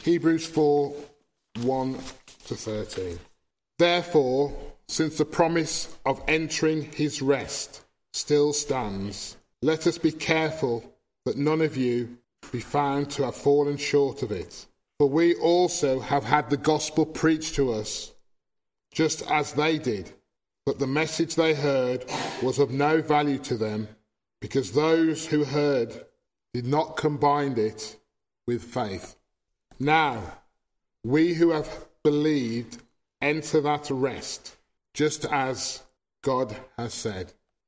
Hebrews 4, 1 to 13. Therefore, since the promise of entering his rest still stands, let us be careful that none of you be found to have fallen short of it. For we also have had the gospel preached to us, just as they did. But the message they heard was of no value to them, because those who heard did not combine it with faith. Now, we who have believed enter that rest, just as God has said.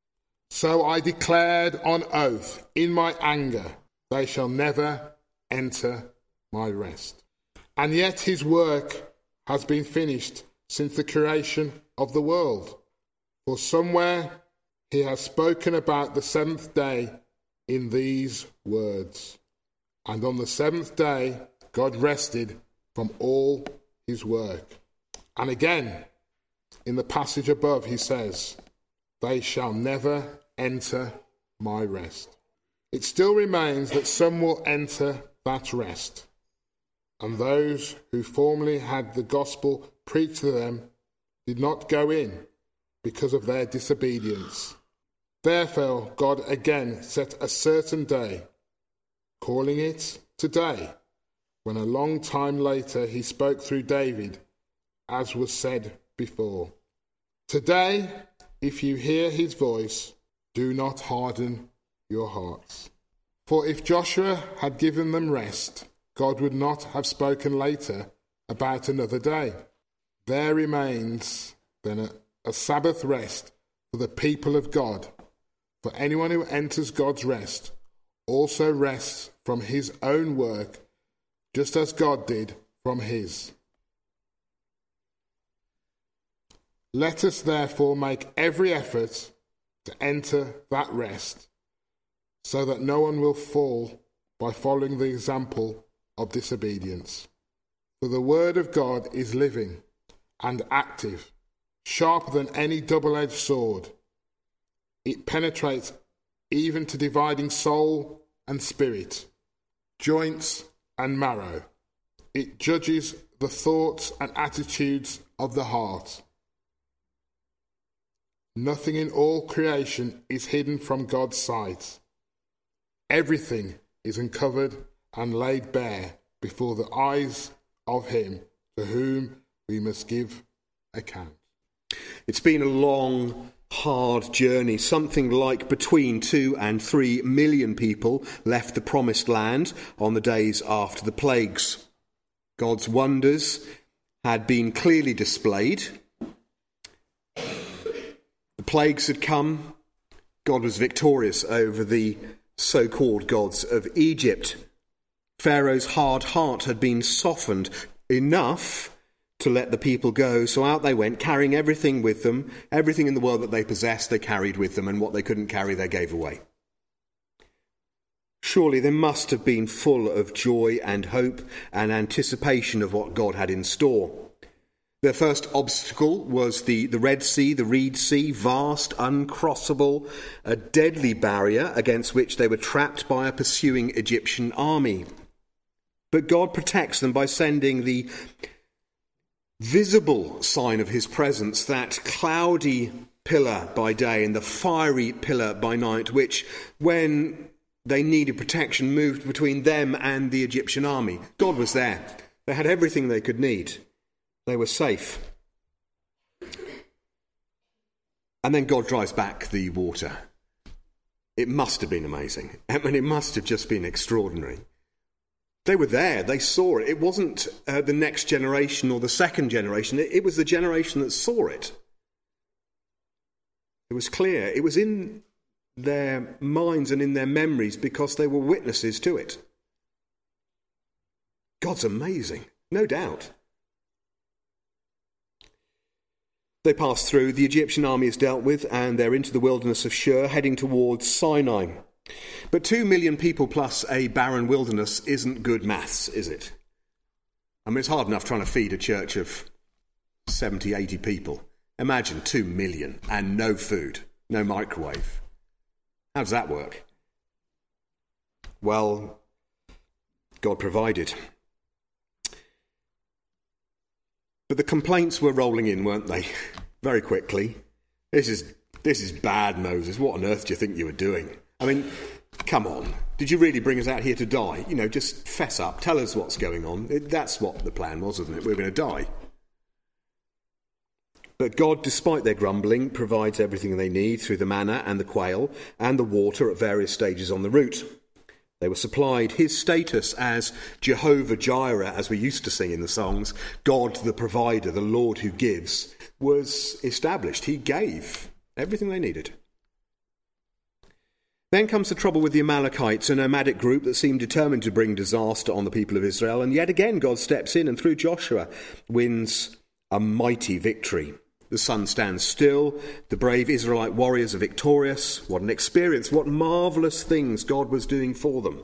So I declared on oath in my anger, they shall never enter my rest. And yet his work has been finished since the creation of the world. For somewhere he has spoken about the seventh day in these words. And on the seventh day God rested from all his work. And again, in the passage above, he says, they shall never enter my rest. It still remains that some will enter that rest, and those who formerly had the gospel preached to them did not go in because of their disobedience. Therefore, God again set a certain day, calling it today, when a long time later he spoke through David, as was said before. Today, if you hear his voice, do not harden your hearts. For if Joshua had given them rest, God would not have spoken later about another day. There remains then a Sabbath rest for the people of God. For anyone who enters God's rest also rests from his own work, just as God did from his. Let us therefore make every effort to enter that rest, so that no one will fall by following the example of disobedience. For the word of God is living and active, sharper than any double-edged sword. It penetrates even to dividing soul and spirit, joints and marrow. It judges the thoughts and attitudes of the heart. Nothing in all creation is hidden from God's sight. Everything is uncovered and laid bare before the eyes of him to whom we must give account. It's been a long, hard journey. Something like between 2 and 3 million people left the promised land on the days after the plagues. God's wonders had been clearly displayed. The plagues had come. God was victorious over the so-called gods of Egypt. Pharaoh's hard heart had been softened enough to let the people go, so out they went, carrying everything with them. Everything in the world that they possessed, they carried with them, and what they couldn't carry, they gave away. Surely they must have been full of joy and hope and anticipation of what God had in store. Their first obstacle was the Red Sea, the Reed Sea, vast, uncrossable, a deadly barrier against which they were trapped by a pursuing Egyptian army. But God protects them by sending the visible sign of his presence, that cloudy pillar by day and the fiery pillar by night, which, when they needed protection, moved between them and the Egyptian army. God was there. They had everything they could need. They were safe. And then God drives back the water. It must have been amazing. I mean, it must have just been extraordinary. They were there. They saw it. It wasn't the next generation or the second generation. It was the generation that saw it. It was clear. It was in their minds and in their memories because they were witnesses to it. God's amazing, no doubt. They pass through, the Egyptian army is dealt with, and they're into the wilderness of Shur, heading towards Sinai. But 2 million people plus a barren wilderness isn't good maths, is it? I mean, it's hard enough trying to feed a church of 70, 80 people. Imagine 2 million and no food, no microwave. How does that work? Well, God provided. But the complaints were rolling in, weren't they? Very quickly. This is bad, Moses. What on earth do you think you were doing? I mean, come on. Did you really bring us out here to die? Just fess up. Tell us what's going on. That's what the plan was, wasn't it? We were going to die. But God, despite their grumbling, provides everything they need through the manna and the quail and the water at various stages on the route. They were supplied. His status as Jehovah Jireh, as we used to sing in the songs, God the provider, the Lord who gives, was established. He gave everything they needed. Then comes the trouble with the Amalekites, a nomadic group that seemed determined to bring disaster on the people of Israel. And yet again, God steps in and through Joshua wins a mighty victory. The sun stands still. The brave Israelite warriors are victorious. What an experience. What marvellous things God was doing for them.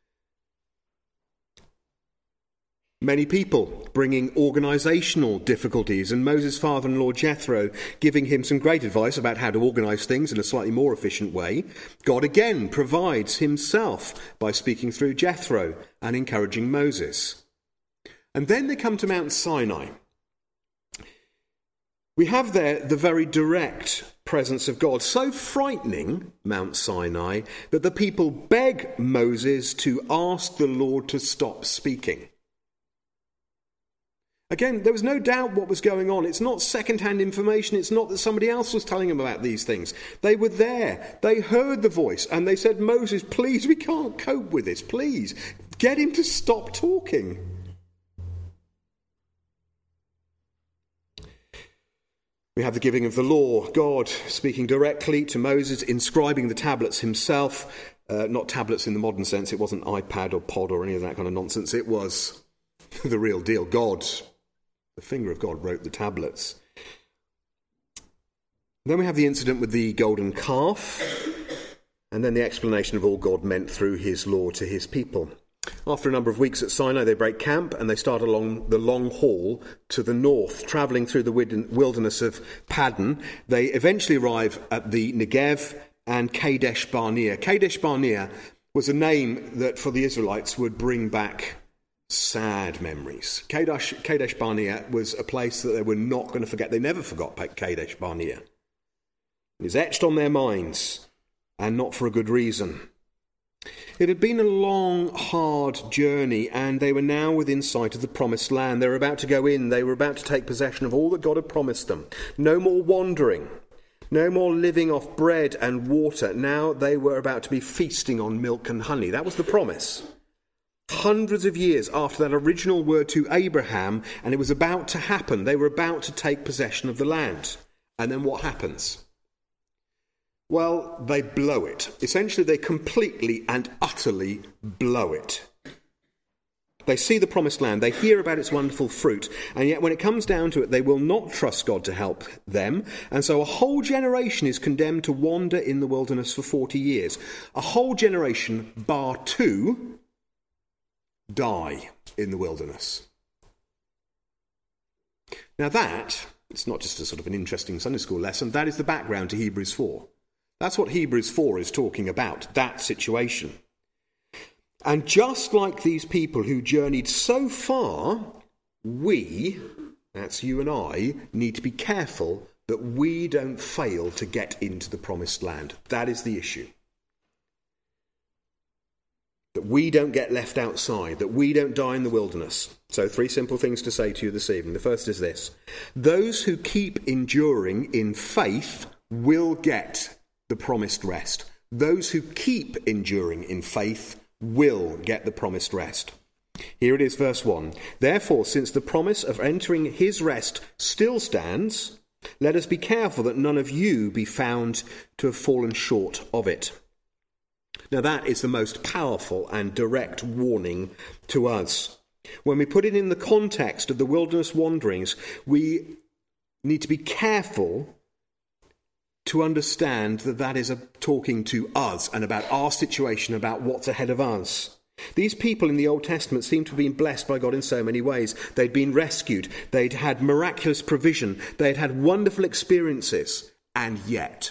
Many people bringing organisational difficulties, and Moses' father-in-law Jethro giving him some great advice about how to organise things in a slightly more efficient way. God again provides himself by speaking through Jethro and encouraging Moses. And then they come to Mount Sinai. We have there the very direct presence of God, so frightening, Mount Sinai, that the people beg Moses to ask the Lord to stop speaking. Again, there was no doubt what was going on. It's not second-hand information. It's not that somebody else was telling them about these things. They were there. They heard the voice and they said, Moses, please, we can't cope with this. Please, get him to stop talking. We have the giving of the law, God speaking directly to Moses, inscribing the tablets himself. Not tablets in the modern sense. It wasn't iPad or pod or any of that kind of nonsense. It was the real deal. God, the finger of God, wrote the tablets. Then we have the incident with the golden calf, and then the explanation of all God meant through his law to his people. After a number of weeks at Sinai, they break camp and they start along the long haul to the north, travelling through the wilderness of Padan. They eventually arrive at the Negev and Kadesh Barnea. Kadesh Barnea was a name that for the Israelites would bring back sad memories. Kadesh Barnea was a place that they were not going to forget. They never forgot Kadesh Barnea. It was etched on their minds, and not for a good reason. It had been a long, hard journey, and they were now within sight of the promised land. They were about to go in. They were about to take possession of all that God had promised them. No more wandering. No more living off bread and water. Now they were about to be feasting on milk and honey. That was the promise. Hundreds of years after that original word to Abraham, and it was about to happen. They were about to take possession of the land. And then what happens? Well, they blow it. Essentially, they completely and utterly blow it. They see the promised land, they hear about its wonderful fruit, and yet when it comes down to it, they will not trust God to help them. And so a whole generation is condemned to wander in the wilderness for 40 years. A whole generation, bar two, die in the wilderness. Now that, it's not just a sort of an interesting Sunday school lesson, that is the background to Hebrews 4. That's what Hebrews 4 is talking about, that situation. And just like these people who journeyed so far, we, that's you and I, need to be careful that we don't fail to get into the promised land. That is the issue. That we don't get left outside, that we don't die in the wilderness. So 3 simple things to say to you this evening. The first is this: those who keep enduring in faith will get the promised rest. Those who keep enduring in faith will get the promised rest. Here it is, verse 1. Therefore, since the promise of entering his rest still stands, let us be careful that none of you be found to have fallen short of it. Now that is the most powerful and direct warning to us. When we put it in the context of the wilderness wanderings, we need to be careful to understand that that is talking to us and about our situation, about what's ahead of us. These people in the Old Testament seem to have been blessed by God in so many ways. They'd been rescued. They'd had miraculous provision. They'd had wonderful experiences. And yet,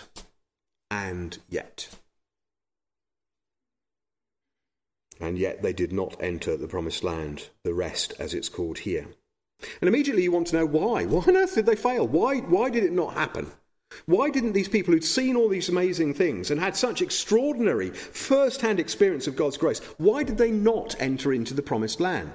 they did not enter the promised land, the rest as it's called here. And immediately you want to know why. Why on earth did they fail? Why did it not happen? Why didn't these people who'd seen all these amazing things and had such extraordinary first-hand experience of God's grace, why did they not enter into the promised land?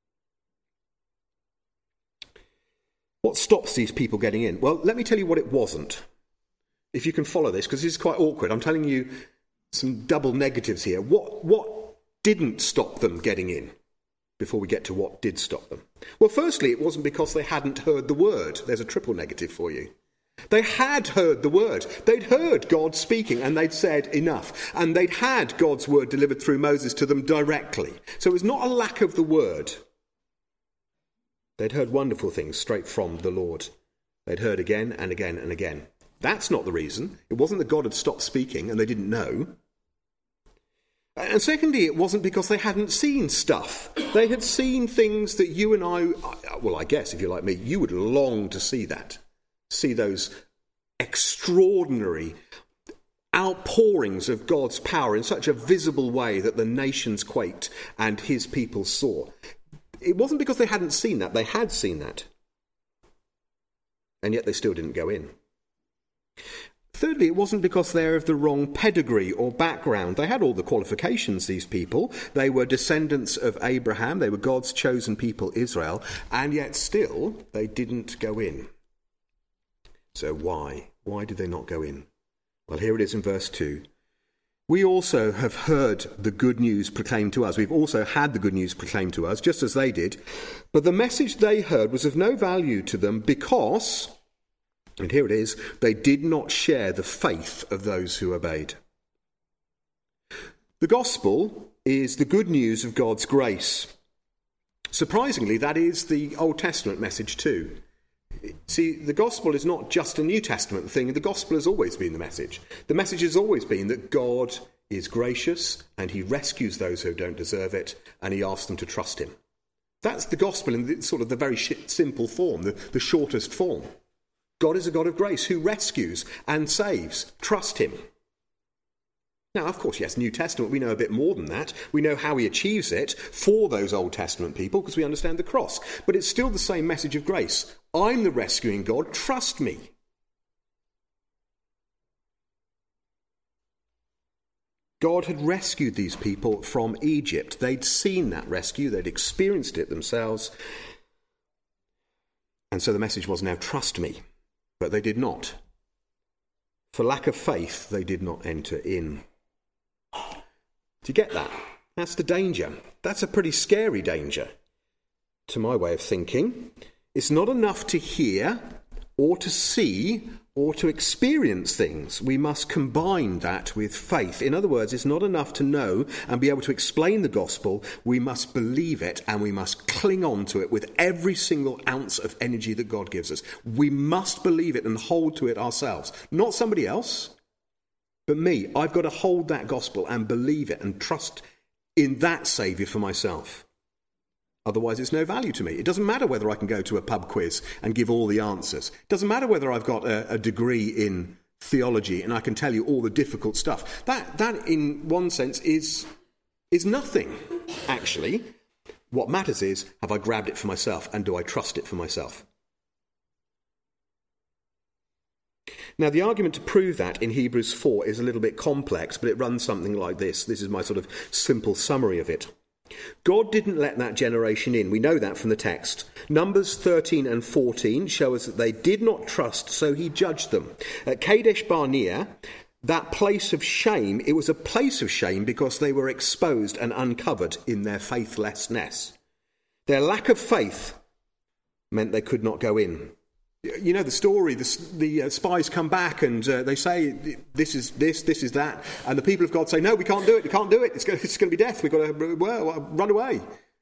What stops these people getting in? Well, let me tell you what it wasn't. If you can follow this, because this is quite awkward. I'm telling you some double negatives here. What didn't stop them getting in before we get to what did stop them? Well, firstly, it wasn't because they hadn't heard the word. There's a triple negative for you. They had heard the word. They'd heard God speaking and they'd said enough. And they'd had God's word delivered through Moses to them directly. So it was not a lack of the word. They'd heard wonderful things straight from the Lord. They'd heard again and again and again. That's not the reason. It wasn't that God had stopped speaking and they didn't know. And secondly, it wasn't because they hadn't seen stuff. They had seen things that you and I guess if you're like me, you would long to see that. See those extraordinary outpourings of God's power in such a visible way that the nations quaked and his people saw. It wasn't because they hadn't seen that. They had seen that. And yet they still didn't go in. Thirdly, it wasn't because they're of the wrong pedigree or background. They had all the qualifications, these people. They were descendants of Abraham. They were God's chosen people, Israel. And yet still, they didn't go in. So why? Why did they not go in? Well, here it is in verse 2. We also have heard the good news proclaimed to us. We've also had the good news proclaimed to us, just as they did. But the message they heard was of no value to them because, and here it is, they did not share the faith of those who obeyed. The gospel is the good news of God's grace. Surprisingly, that is the Old Testament message too. See, the gospel is not just a New Testament thing. The gospel has always been the message. The message has always been that God is gracious and he rescues those who don't deserve it and he asks them to trust him. That's the gospel in sort of the very simple form, the shortest form. God is a God of grace who rescues and saves. Trust him. Now, of course, yes, New Testament, we know a bit more than that. We know how he achieves it for those Old Testament people because we understand the cross. But it's still the same message of grace. I'm the rescuing God. Trust me. God had rescued these people from Egypt. They'd seen that rescue. They'd experienced it themselves. And so the message was now, trust me. But they did not. For lack of faith, they did not enter in. Do you get that? That's the danger. That's a pretty scary danger, to my way of thinking. It's not enough to hear or to see or to experience things. We must combine that with faith. In other words, it's not enough to know and be able to explain the gospel. We must believe it and we must cling on to it with every single ounce of energy that God gives us. We must believe it and hold to it ourselves. Not somebody else, but me. I've got to hold that gospel and believe it and trust in that Saviour for myself. Otherwise, it's no value to me. It doesn't matter whether I can go to a pub quiz and give all the answers. It doesn't matter whether I've got a degree in theology and I can tell you all the difficult stuff. That in one sense, is nothing, actually. What matters is, have I grabbed it for myself and do I trust it for myself? Now, the argument to prove that in Hebrews 4 is a little bit complex, but it runs something like this. This is my sort of simple summary of it. God didn't let that generation in. We know that from the text. Numbers 13 and 14 show us that they did not trust, so he judged them. At Kadesh Barnea, that place of shame, it was a place of shame because they were exposed and uncovered in their faithlessness. Their lack of faith meant they could not go in. You know the story, the spies come back and they say, this is that. And the people of God say, no, we can't do it. It's going to be death. We've got to run away.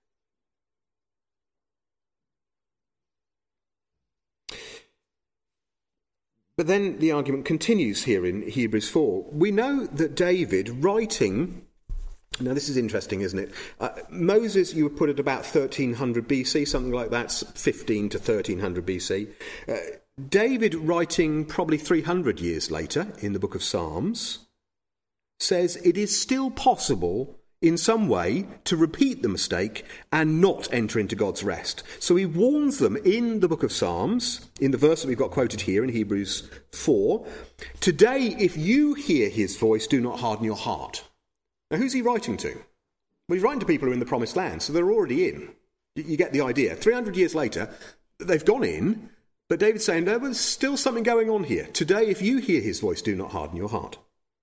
But then the argument continues here in Hebrews 4. We know that David writing... Now, this is interesting, isn't it? Moses, you would put at about 1300 BC, something like that, 15 to 1300 BC. David, writing probably 300 years later in the book of Psalms, says it is still possible in some way to repeat the mistake and not enter into God's rest. So he warns them in the book of Psalms, in the verse that we've got quoted here in Hebrews 4, today if you hear his voice, do not harden your heart. Now who's he writing to? Well, he's writing to people who are in the promised land, so they're already in. You get the idea. 300 years later, they've gone in, but David's saying there's still something going on here. Today if you hear his voice, do not harden your heart.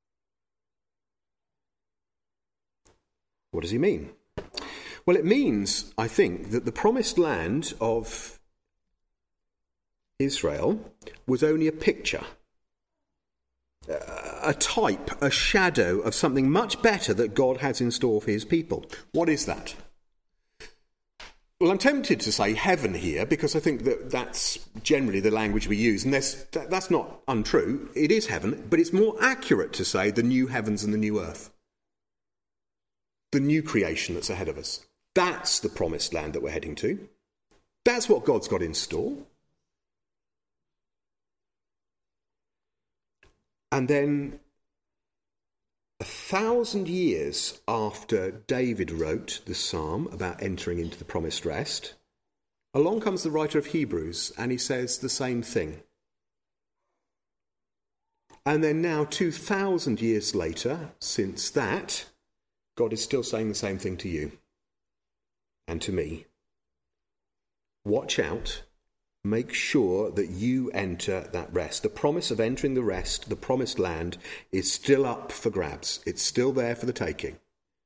What does he mean? Well, it means, I think, that the promised land of Israel was only a picture, a type, a shadow of something much better that God has in store for his people. What is that? Well, I'm tempted to say heaven here because I think that that's generally the language we use, and that's not untrue. It is heaven, but it's more accurate to say the new heavens and the new earth. The new creation that's ahead of us. That's the promised land that we're heading to. That's what God's got in store. And then 1,000 years after David wrote the psalm about entering into the promised rest, along comes the writer of Hebrews and he says the same thing. And then now 2,000 years later, since that, God is still saying the same thing to you and to me. Watch out. Make sure that you enter that rest. The promise of entering the rest, the promised land, is still up for grabs. It's still there for the taking.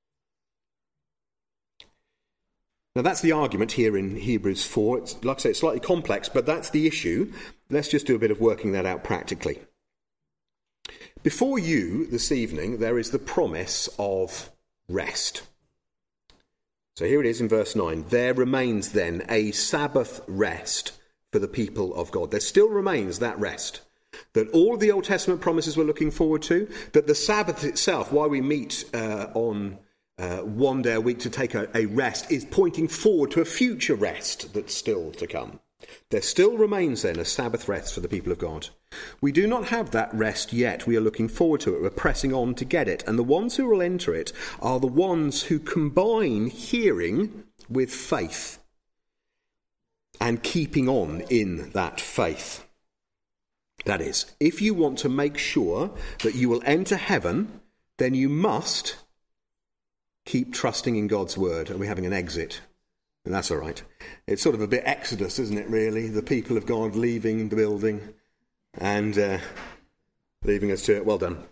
Now that's the argument here in Hebrews 4. It's, like I say, it's slightly complex, but that's the issue. Let's just do a bit of working that out practically. Before you this evening, there is the promise of rest. So here it is in verse 9. There remains then a Sabbath rest for the people of God. There still remains that rest that all the Old Testament promises were looking forward to, that the Sabbath itself, why we meet on one day a week to take a rest, is pointing forward to a future rest that's still to come. There still remains then a Sabbath rest for the people of God. We do not have that rest yet. We are looking forward to it. We're pressing on to get it. And the ones who will enter it are the ones who combine hearing with faith and keeping on in that faith. That is, if you want to make sure that you will enter heaven, then you must keep trusting in God's word. And we're having an exit. And that's all right. It's sort of a bit Exodus, isn't it, really? The people of God leaving the building and leaving us to it. Well done.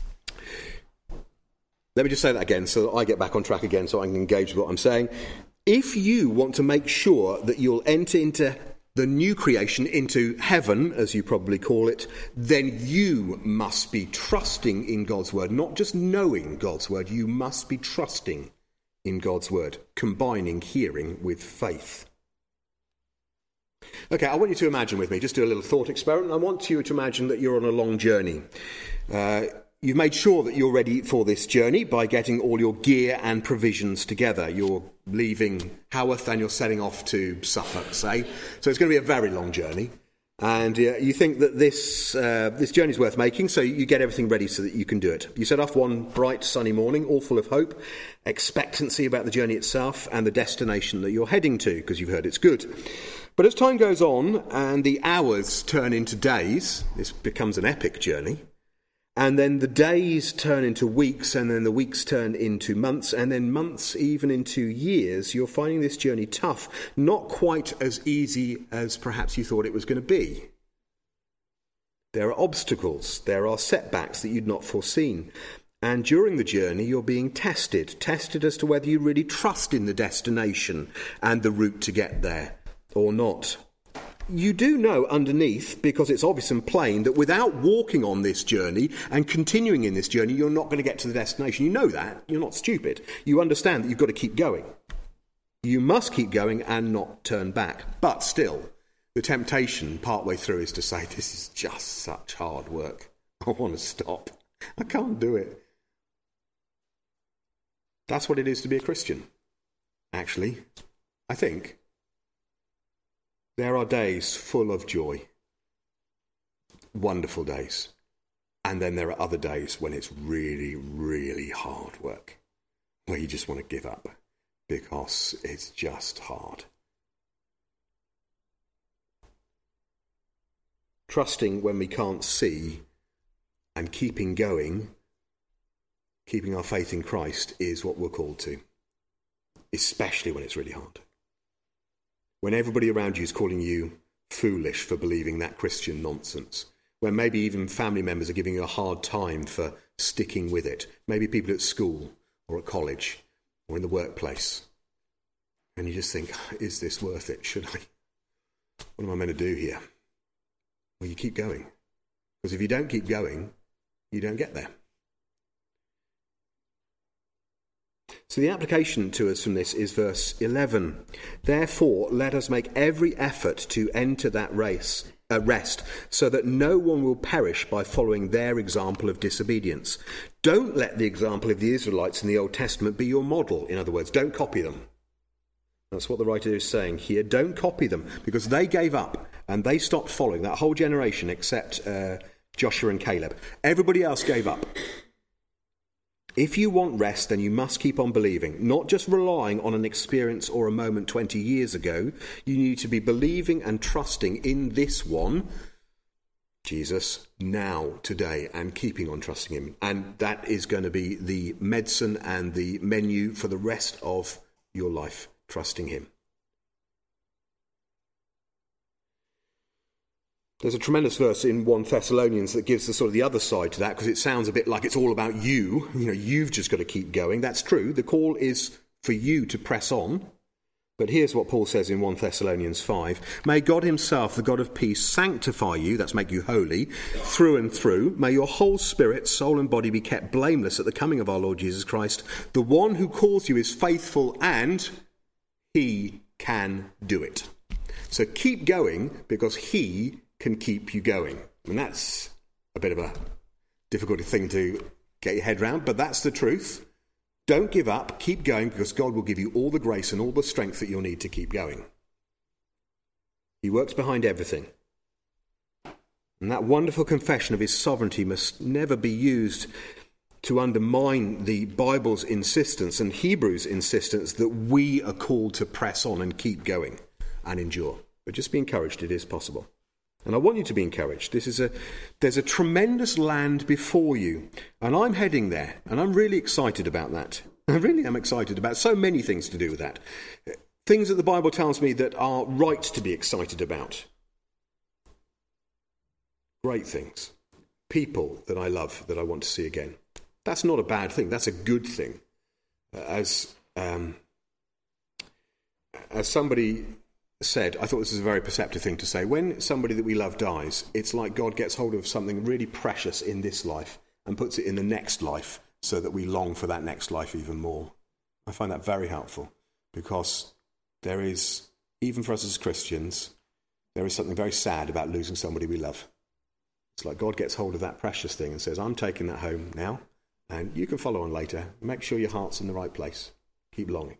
Let me just say that again so that I get back on track again so I can engage with what I'm saying. If you want to make sure that you'll enter into the new creation, into heaven, as you probably call it, then you must be trusting in God's word, not just knowing God's word. You must be trusting in God's word, combining hearing with faith. Okay, I want you to imagine with me, just do a little thought experiment. I want you to imagine that you're on a long journey. You've made sure that you're ready for this journey by getting all your gear and provisions together. You're leaving Haworth and you're setting off to Suffolk, say. So it's going to be a very long journey. And you think that this journey's worth making, so you get everything ready so that you can do it. You set off one bright sunny morning, all full of hope, expectancy about the journey itself and the destination that you're heading to, because you've heard it's good. But as time goes on and the hours turn into days, this becomes an epic journey. And then the days turn into weeks, and then the weeks turn into months, and then months even into years. You're finding this journey tough, not quite as easy as perhaps you thought it was going to be. There are obstacles, there are setbacks that you'd not foreseen. And during the journey, you're being tested as to whether you really trust in the destination and the route to get there or not. You do know underneath, because it's obvious and plain, that without walking on this journey and continuing in this journey, you're not going to get to the destination. You know that. You're not stupid. You understand that you've got to keep going. You must keep going and not turn back. But still, the temptation partway through is to say, this is just such hard work. I want to stop. I can't do it. That's what it is to be a Christian, actually, I think. There are days full of joy, wonderful days, and then there are other days when it's really, really hard work, where you just want to give up because it's just hard. Trusting when we can't see and keeping going, keeping our faith in Christ is what we're called to, especially when it's really hard. When everybody around you is calling you foolish for believing that Christian nonsense, when maybe even family members are giving you a hard time for sticking with it, maybe people at school or at college or in the workplace, and you just think, is this worth it? Should I? What am I meant to do here? Well, you keep going. Because if you don't keep going, you don't get there. So the application to us from this is verse 11. Therefore, let us make every effort to enter that rest, so that no one will perish by following their example of disobedience. Don't let the example of the Israelites in the Old Testament be your model. In other words, don't copy them. That's what the writer is saying here. Don't copy them, because they gave up and they stopped following, that whole generation except Joshua and Caleb. Everybody else gave up. If you want rest, then you must keep on believing, not just relying on an experience or a moment 20 years ago. You need to be believing and trusting in this one, Jesus, now, today, and keeping on trusting him. And that is going to be the medicine and the menu for the rest of your life, trusting him. There's a tremendous verse in 1 Thessalonians that gives the sort of the other side to that, because it sounds a bit like it's all about you. You know, you've just got to keep going. That's true. The call is for you to press on. But here's what Paul says in 1 Thessalonians 5. May God himself, the God of peace, sanctify you, that's make you holy, through and through. May your whole spirit, soul and body be kept blameless at the coming of our Lord Jesus Christ. The one who calls you is faithful, and he can do it. So keep going, because he can keep you going. And that's a bit of a difficult thing to get your head round, but that's the truth. Don't give up, keep going, because God will give you all the grace and all the strength that you'll need to keep going. He works behind everything. And that wonderful confession of his sovereignty must never be used to undermine the Bible's insistence and Hebrews' insistence that we are called to press on and keep going and endure. But just be encouraged, it is possible. And I want you to be encouraged. There's a tremendous land before you. And I'm heading there. And I'm really excited about that. I really am excited about so many things to do with that. Things that the Bible tells me that are right to be excited about. Great things. People that I love, that I want to see again. That's not a bad thing. That's a good thing. As somebody said, I thought this was a very perceptive thing to say. When somebody that we love dies, it's like God gets hold of something really precious in this life and puts it in the next life so that we long for that next life even more. I find that very helpful, because there is, even for us as Christians, there is something very sad about losing somebody we love. It's like God gets hold of that precious thing and says, I'm taking that home now, and you can follow on later. Make sure your heart's in the right place. Keep longing.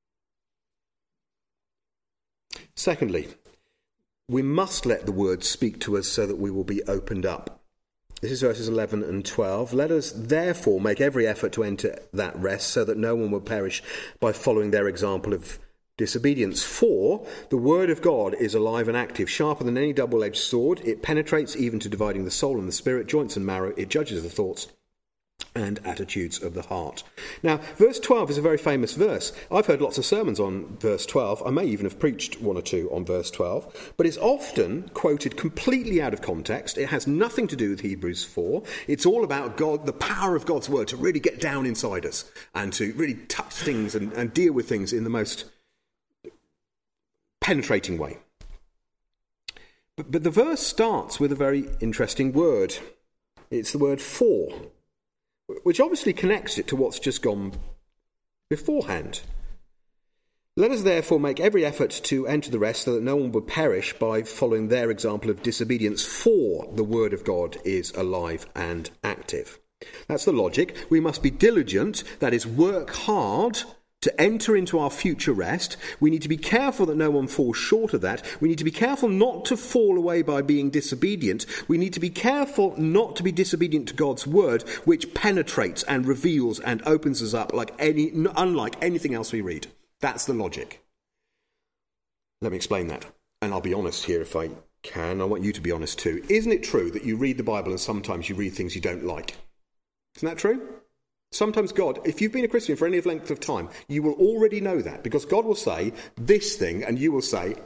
Secondly, we must let the word speak to us so that we will be opened up. This is verses 11 and 12. Let us therefore make every effort to enter that rest, so that no one will perish by following their example of disobedience. For the word of God is alive and active, sharper than any double-edged sword. It penetrates even to dividing the soul and the spirit, joints and marrow. It judges the thoughts and attitudes of the heart. Now, verse 12 is a very famous verse. I've heard lots of sermons on verse 12. I may even have preached one or two on verse 12. But it's often quoted completely out of context. It has nothing to do with Hebrews 4. It's all about God, the power of God's word to really get down inside us and to really touch things and deal with things in the most penetrating way. But the verse starts with a very interesting word. It's the word for, which obviously connects it to what's just gone beforehand. Let us therefore make every effort to enter the rest, so that no one will perish by following their example of disobedience, for the word of God is alive and active. That's the logic. We must be diligent, that is, work hard to enter into our future rest. We need to be careful that no one falls short of that. We need to be careful not to fall away by being disobedient. We need to be careful not to be disobedient to God's word, which penetrates and reveals and opens us up unlike anything else we read. That's the logic. Let me explain that. And I'll be honest here if I can. I want you to be honest too. Isn't it true that you read the Bible and sometimes you read things you don't like? Isn't that true? Sometimes God, if you've been a Christian for any length of time, you will already know that, because God will say this thing and you will say, isn't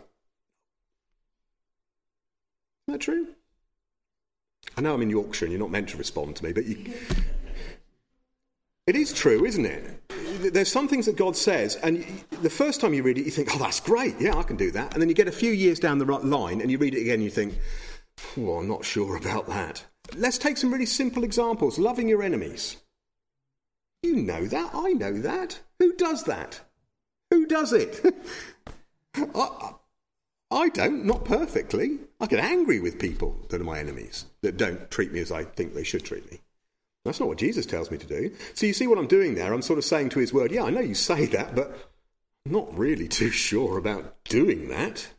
that true? I know I'm in Yorkshire and you're not meant to respond to me, but it is true, isn't it? There's some things that God says, and the first time you read it, you think, oh, that's great, yeah, I can do that. And then you get a few years down the line and you read it again and you think, oh, I'm not sure about that. Let's take some really simple examples. Loving your enemies. You know that. I know that. Who does that? Who does it? I don't, not perfectly. I get angry with people that are my enemies, that don't treat me as I think they should treat me. That's not what Jesus tells me to do. So you see what I'm doing there? I'm sort of saying to his word, yeah, I know you say that, but I'm not really too sure about doing that.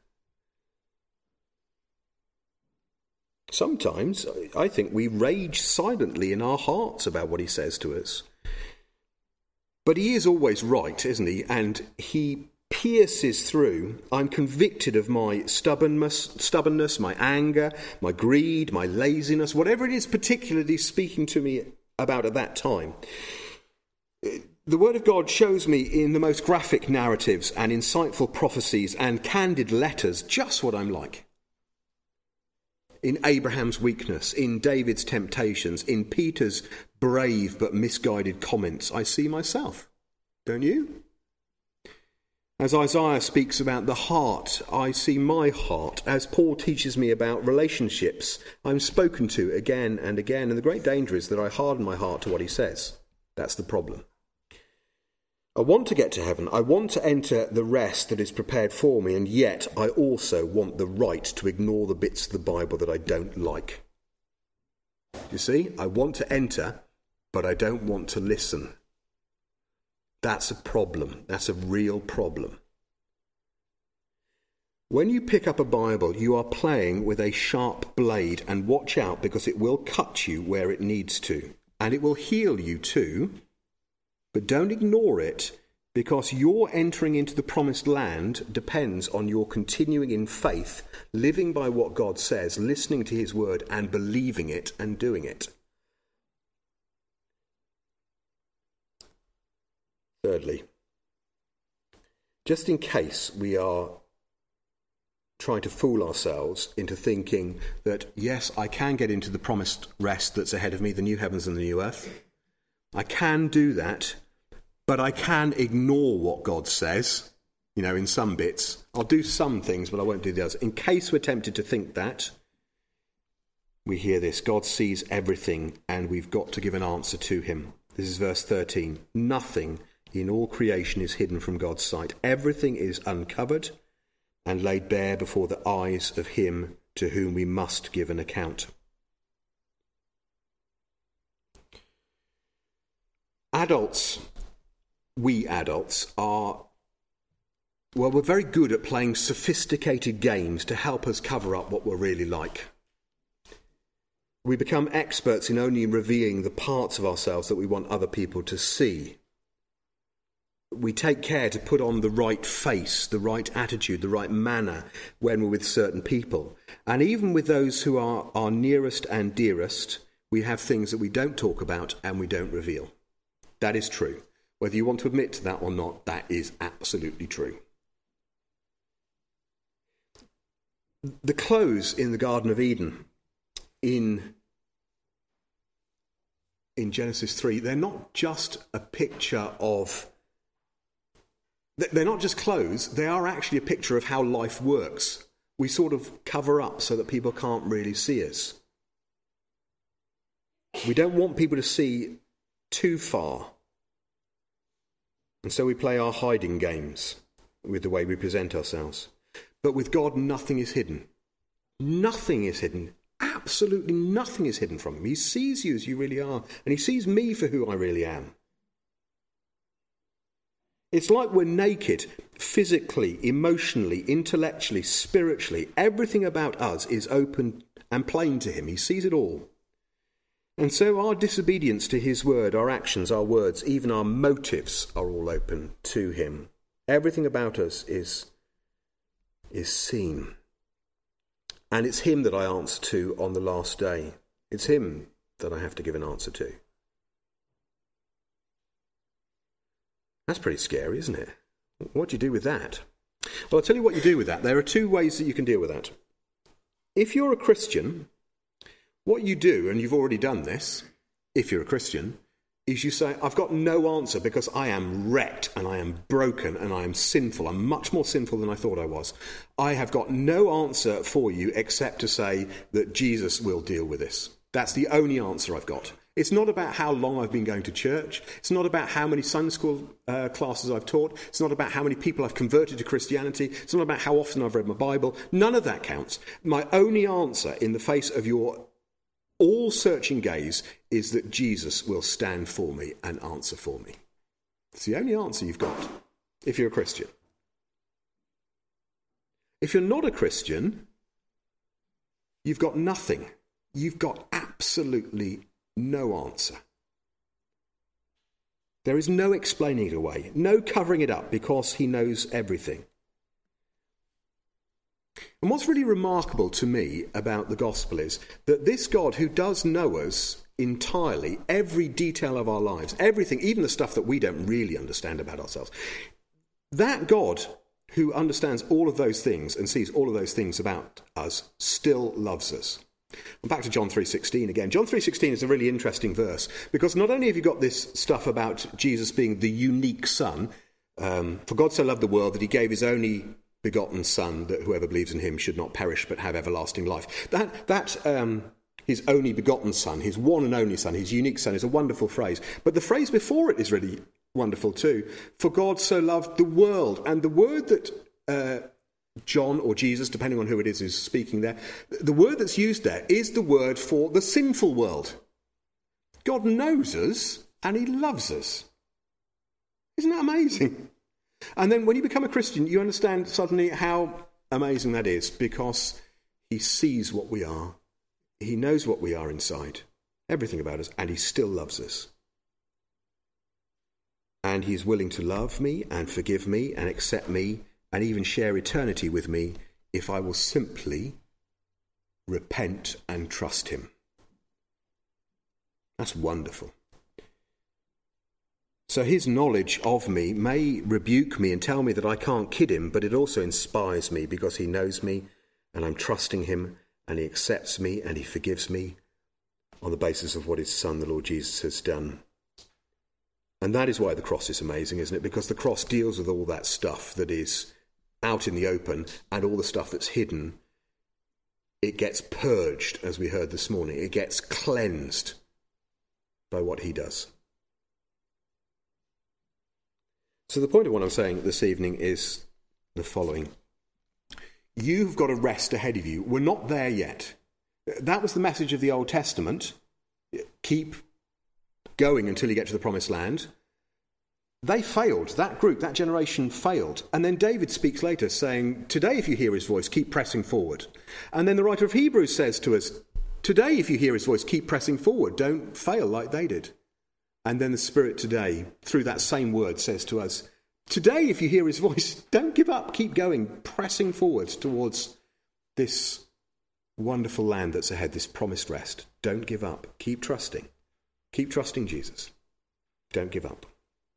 Sometimes I think we rage silently in our hearts about what he says to us. But he is always right, isn't he? And he pierces through. I'm convicted of my stubbornness, my anger, my greed, my laziness, whatever it is particularly speaking to me about at that time. The Word of God shows me in the most graphic narratives and insightful prophecies and candid letters just what I'm like. In Abraham's weakness, in David's temptations, in Peter's brave but misguided comments, I see myself. Don't you? As Isaiah speaks about the heart, I see my heart. As Paul teaches me about relationships, I'm spoken to again and again. And the great danger is that I harden my heart to what he says. That's the problem. I want to get to heaven. I want to enter the rest that is prepared for me, and yet I also want the right to ignore the bits of the Bible that I don't like. You see, I want to enter, but I don't want to listen. That's a problem. That's a real problem. When you pick up a Bible, you are playing with a sharp blade, and watch out, because it will cut you where it needs to, and it will heal you too. But don't ignore it, because your entering into the promised land depends on your continuing in faith, living by what God says, listening to his word and believing it and doing it. Thirdly, just in case we are trying to fool ourselves into thinking that, yes, I can get into the promised rest that's ahead of me, the new heavens and the new earth. I can do that, but I can ignore what God says, in some bits. I'll do some things, but I won't do the others. In case we're tempted to think that, we hear this: God sees everything, and we've got to give an answer to him. This is verse 13. Nothing in all creation is hidden from God's sight. Everything is uncovered and laid bare before the eyes of him to whom we must give an account. We adults are, we're very good at playing sophisticated games to help us cover up what we're really like. We become experts in only revealing the parts of ourselves that we want other people to see. We take care to put on the right face, the right attitude, the right manner when we're with certain people. And even with those who are our nearest and dearest, we have things that we don't talk about and we don't reveal. That is true. Whether you want to admit to that or not, that is absolutely true. The clothes in the Garden of Eden in Genesis 3, they're not just a picture of... They're not just clothes, they are actually a picture of how life works. We sort of cover up so that people can't really see us. We don't want people to see too far. And so we play our hiding games with the way we present ourselves. But with God, nothing is hidden. Nothing is hidden. Absolutely nothing is hidden from him. He sees you as you really are, and he sees me for who I really am. It's like we're naked, physically, emotionally, intellectually, spiritually. Everything about us is open and plain to him. He sees it all. And so our disobedience to his word, our actions, our words, even our motives are all open to him. Everything about us is seen. And it's him that I answer to on the last day. It's him that I have to give an answer to. That's pretty scary, isn't it? What do you do with that? Well, I'll tell you what you do with that. There are two ways that you can deal with that. If you're a Christian, what you do, and you've already done this, if you're a Christian, is you say, I've got no answer because I am wrecked and I am broken and I am sinful. I'm much more sinful than I thought I was. I have got no answer for you except to say that Jesus will deal with this. That's the only answer I've got. It's not about how long I've been going to church. It's not about how many Sunday school classes I've taught. It's not about how many people I've converted to Christianity. It's not about how often I've read my Bible. None of that counts. My only answer in the face of your all-searching gaze is that Jesus will stand for me and answer for me. It's the only answer you've got if you're a Christian. If you're not a Christian, you've got nothing. You've got absolutely no answer. There is no explaining it away, no covering it up because he knows everything. And what's really remarkable to me about the gospel is that this God who does know us entirely, every detail of our lives, everything, even the stuff that we don't really understand about ourselves, that God who understands all of those things and sees all of those things about us still loves us. And back to John 3:16 again. John 3:16 is a really interesting verse because not only have you got this stuff about Jesus being the unique Son, for God so loved the world that he gave his only begotten Son, that whoever believes in him should not perish but have everlasting life. That his only begotten Son, his one and only Son, his unique Son, is a wonderful phrase. But the phrase before it is really wonderful too. For God so loved the world. And the word that John or Jesus, depending on who it is who's speaking there, the word that's used there is the word for the sinful world. God knows us and he loves us. Isn't that amazing? And then when you become a Christian, you understand suddenly how amazing that is because he sees what we are. He knows what we are inside, everything about us, and he still loves us. And he's willing to love me and forgive me and accept me and even share eternity with me if I will simply repent and trust him. That's wonderful. So his knowledge of me may rebuke me and tell me that I can't kid him, but it also inspires me because he knows me and I'm trusting him and he accepts me and he forgives me on the basis of what his Son, the Lord Jesus, has done. And that is why the cross is amazing, isn't it? Because the cross deals with all that stuff that is out in the open and all the stuff that's hidden. It gets purged, as we heard this morning. It gets cleansed by what he does. So the point of what I'm saying this evening is the following. You've got a rest ahead of you. We're not there yet. That was the message of the Old Testament. Keep going until you get to the promised land. They failed. That group, that generation failed. And then David speaks later saying, today if you hear his voice, keep pressing forward. And then the writer of Hebrews says to us, today if you hear his voice, keep pressing forward. Don't fail like they did. And then the Spirit today, through that same word, says to us, today, if you hear his voice, don't give up, keep going, pressing forward towards this wonderful land that's ahead, this promised rest. Don't give up. Keep trusting. Keep trusting Jesus. Don't give up.